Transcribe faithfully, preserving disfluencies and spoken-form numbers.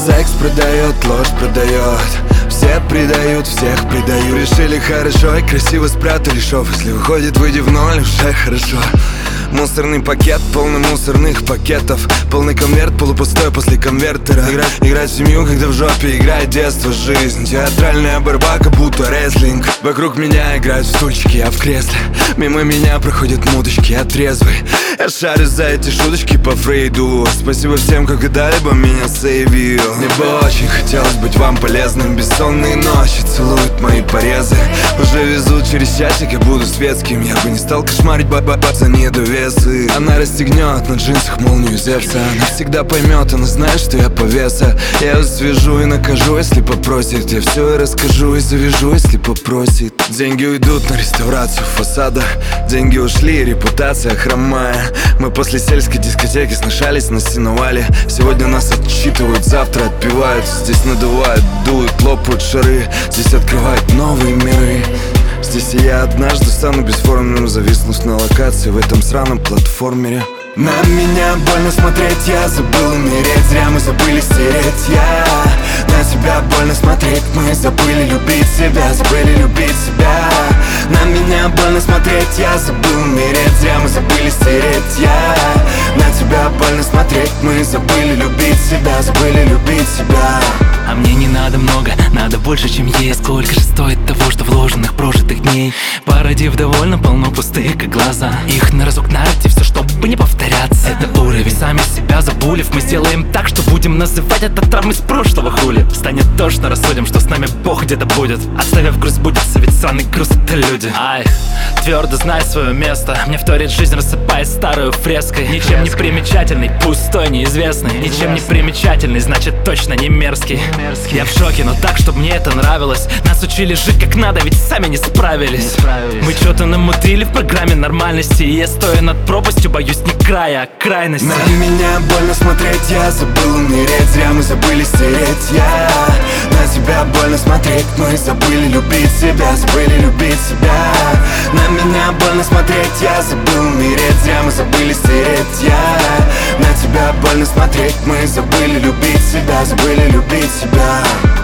Секс продает, ложь продает, все предают, всех предаю. Решили хорошо и красиво спрятали шов. Если выходит, выйди в ноль, уже хорошо. Мусорный пакет, полный мусорных пакетов. Полный конверт, полупустой после конвертера. Играть, играть в семью, когда в жопе играет детство, жизнь. Театральная борьба, как будто рестлинг. Вокруг меня играют в стульчики, я в кресле. Мимо меня проходят мудочки, я трезвый. Я шарю за эти шуточки по Фрейду. Спасибо всем, кто когда-либо меня сейвил. Мне бы очень хотелось быть вам полезным. Бессонные ночи целуют мои порезы. Уже везут через часик, я буду светским. Я бы не стал кошмарить ба-ба-ба за недоверие. Она расстегнет на джинсах молнию Зевса. Она всегда поймет, она знает, что я повеса. Я ее свяжу и накажу, если попросит. Я все и расскажу и завяжу, если попросит. Деньги уйдут на реставрацию фасада. Деньги ушли, репутация хромая. Мы после сельской дискотеки сношались на сеновале. Сегодня нас отчитывают, завтра отпевают. Здесь надувают, дуют, лопают шары. Здесь открывают новые миры. Здесь и я однажды стану бесформенным, зависнув на локации в этом сраном платформере. На меня больно смотреть, я забыл умереть. Зря мы забыли стереть, я на тебя больно смотреть. Мы забыли любить себя, забыли любить себя. На меня больно смотреть, я забыл умереть. Зря мы забыли стереть, я на тебя больно смотреть. Мы забыли любить себя, забыли любить себя. А мне не надо много, надо больше, чем есть. Сколько же стоит того, что вложенных прожитых дней? Породив довольно полно пустых, как глаза. Их на разок нарти, все, чтобы не повторяться. Это уровень, сами себя забулив. Мы сделаем так, что будем называть это травмой с прошлого, хули. Станет точно, рассудим, что с нами Бог где-то будет. Отставив груз, сбудется, ведь сраный груз это люди. Ай, твердо знай свое место. Мне вторит жизнь, рассыпаясь старую фреской. Ничем не примечательный, пустой, неизвестный. Ничем не примечательный, значит точно не мерзкий. Я в шоке, но так, чтобы мне это нравилось. Нас учили жить как надо, ведь сами не справились, не справились. Мы что-то намудрили в программе нормальности. И я, стоя над пропастью, боюсь не края, а крайности. На меня больно смотреть, я забыл умереть. Зря мы забыли стереть, я на тебя больно смотреть. Мы забыли любить себя, забыли любить себя. На меня больно смотреть, я забыл умереть. Зря мы забыли стереть, я на тебя больно смотреть. Мы забыли любить себя, забыли любить себя.